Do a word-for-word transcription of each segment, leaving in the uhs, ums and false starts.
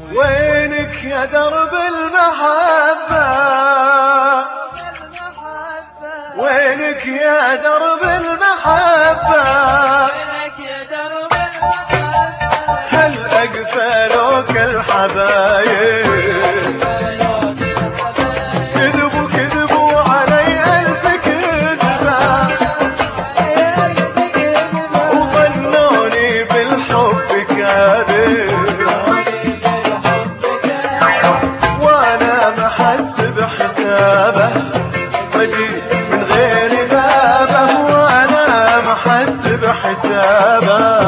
وينك يا درب المحبة، وينك يا درب المحبة، هل أقفلوك الحبايب، كذبوا كذبوا علي ألف كذبة، وظنوني بالحب كاذب، وانا محسب حسابه وجي من غير بابه، وانا محسب حسابه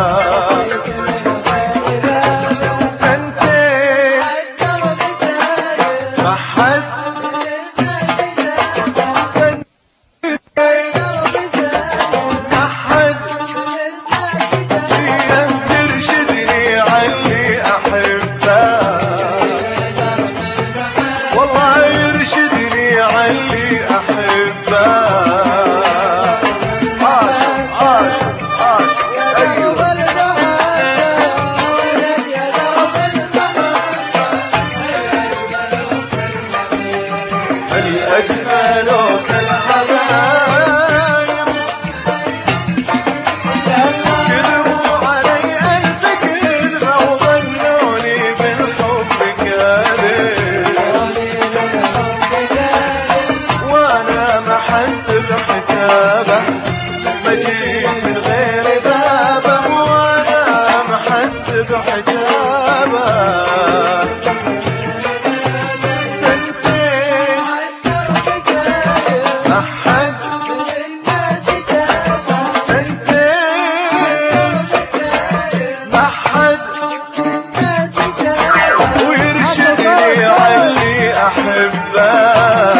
من غير بابه، وانا محسب حسابه سنتين أحد سنتين أحد ويرشدني علي أحبه،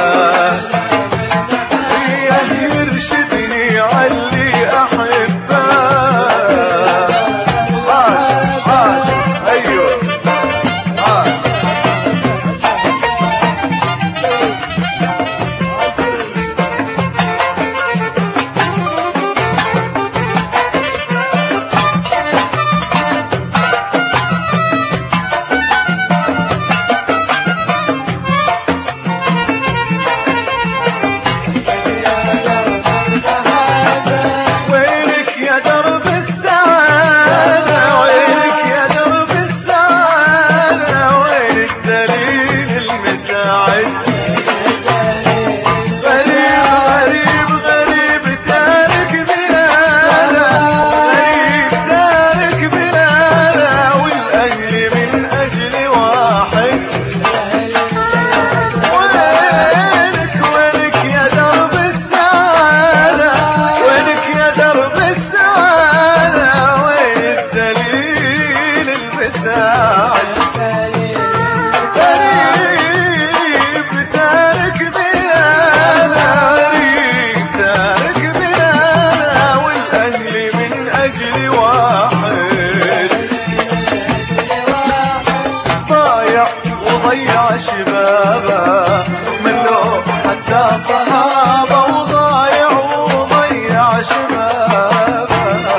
وضيع شبابه منه حتى صحابه، وضايع وضيع شبابه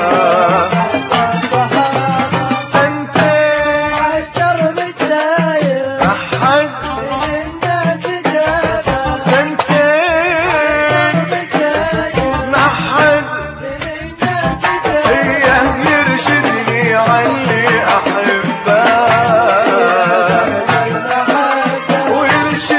سنتين عالدرب الساير أحد من الناس جابه، سنتين محد من الناس جابه يرشدني علي أحبه.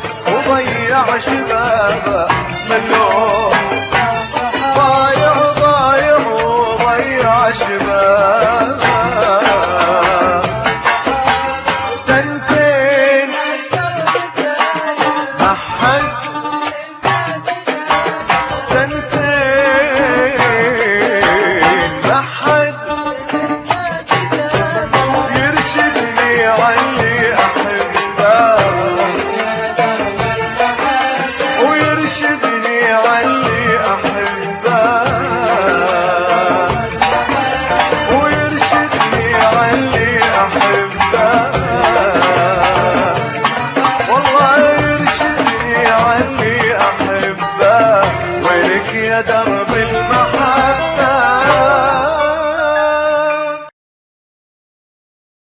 وضيع شبابه ملوم ضايع ضايع وضيع شبابه سنتين أحد سنتين أحد يرشدني علي أحبه ويرشدني علي أحبه ويرشدني علي أحبه والله يرشدني علي أحبه ويلك يا درب